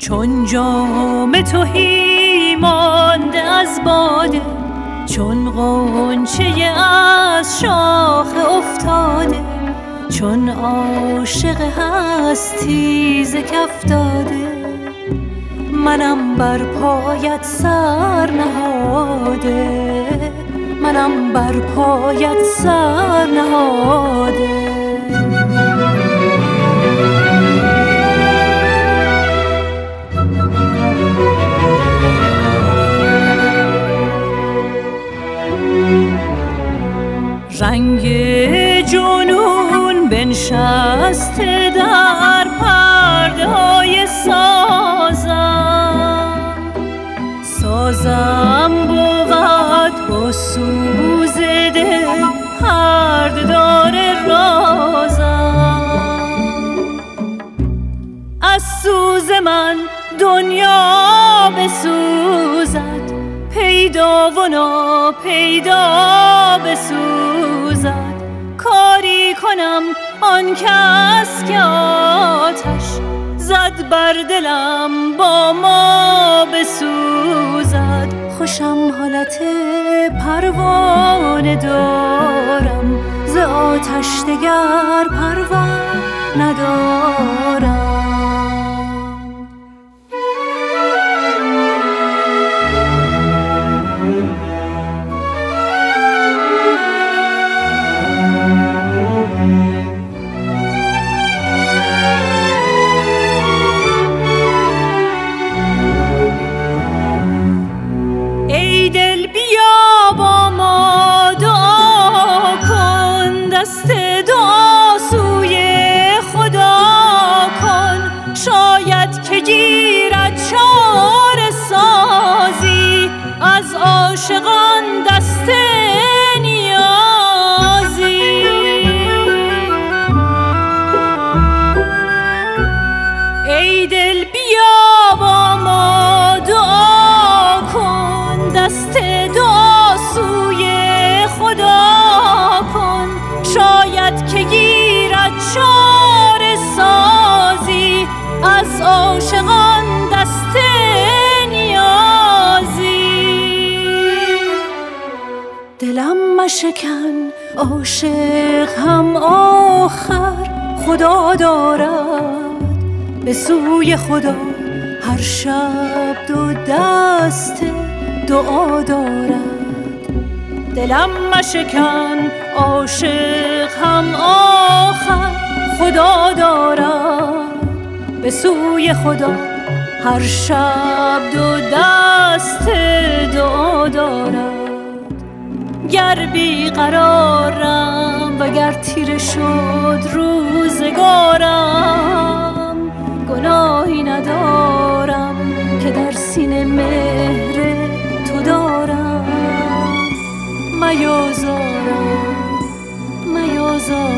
چون جام تهی مانده از باده، چون غنچه از شاخ افتاده، چون عاشق هستی ز کف داده، منم بر پایت سر نهاده، منم بر پایت سر نهاده. رنگ جنون بنشسته در پرده های سازم، سازم بود با سوز دل پرده دار رازم. از سوز من دنیا بسوزد، پیدا و ناپیدا بسوزد، کاری کنم آن کس که آتش زد بر دلم با ما بسوزد. خوشم حالت پروانه دارم، ز آتش دگر پروا ندارم. ای دل بیا با ما دعا کن، دست دعا سوی خدا کن، شاید که گیرد چاره سازی از عاشقان دست نیازی. ای دل بیا با ما دعا کن، دست دعا سوی خدا کن، شاید که گیرد چاره سازی از عاشقان دست نیازی. دلم مشکن عاشق هم آخر خدا دارد، به سوی خدا هر شب دو دست دعا دارد. دلم مشکن عاشق هم آخر خدا دارد، به سوی خدا هر شب دو دست دعا دارد. گر بیقرارم وگر تیره شد روزگارم، گناهی ندارم که در سینه مهر تو دارم. میازارم میازارم